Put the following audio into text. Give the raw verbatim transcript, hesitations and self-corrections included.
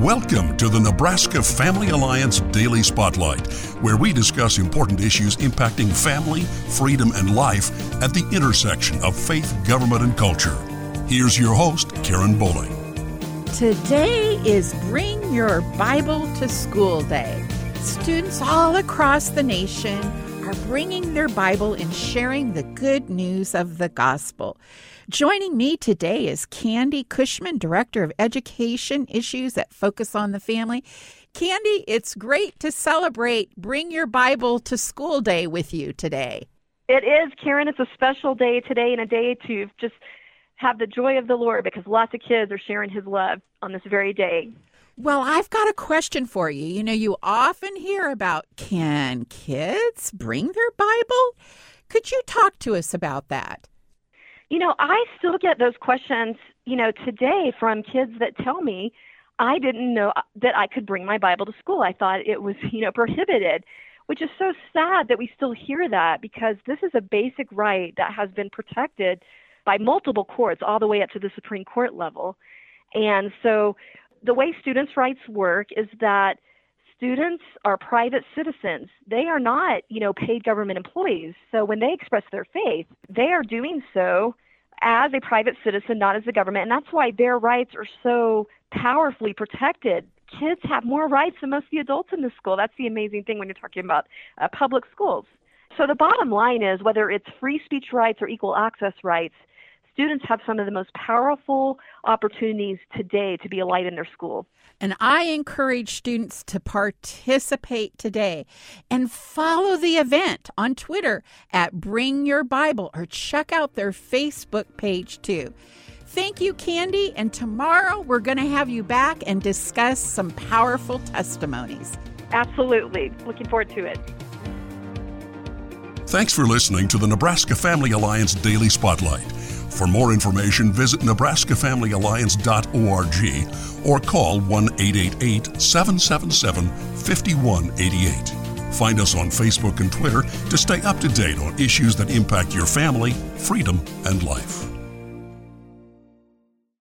Welcome to the Nebraska Family Alliance Daily Spotlight, where we discuss important issues impacting family, freedom, and life at the intersection of faith, government, and culture. Here's your host, Karen Bowling. Today is Bring Your Bible to School Day. Students all across the nation are bringing their Bible and sharing the good news of the gospel. Joining me today is Candy Cushman, Director of Education Issues at Focus on the Family. Candy, it's great to celebrate Bring Your Bible to School Day with you today. It is, Karen. It's a special day today and a day to just have the joy of the Lord because lots of kids are sharing his love on this very day. Well, I've got a question for you. You know, you often hear about, can kids bring their Bible? Could you talk to us about that? You know, I still get those questions, you know, today from kids that tell me I didn't know that I could bring my Bible to school. I thought it was, you know, prohibited, which is so sad that we still hear that because this is a basic right that has been protected by multiple courts all the way up to the Supreme Court level. And so the way students' rights work is that students are private citizens. They are not, you know, paid government employees. So when they express their faith, they are doing so as a private citizen, not as the government. And that's why their rights are so powerfully protected. Kids have more rights than most of the adults in the school. That's the amazing thing when you're talking about uh, public schools. So the bottom line is, whether it's free speech rights or equal access rights, students have some of the most powerful opportunities today to be a light in their school. And I encourage students to participate today and follow the event on Twitter at Bring Your Bible or check out their Facebook page too. Thank you, Candy. And tomorrow we're going to have you back and discuss some powerful testimonies. Absolutely. Looking forward to it. Thanks for listening to the Nebraska Family Alliance Daily Spotlight. For more information, visit nebraska family alliance dot org or call one eight eight eight, seven seven seven, five one eight eight. Find us on Facebook and Twitter to stay up to date on issues that impact your family, freedom, and life.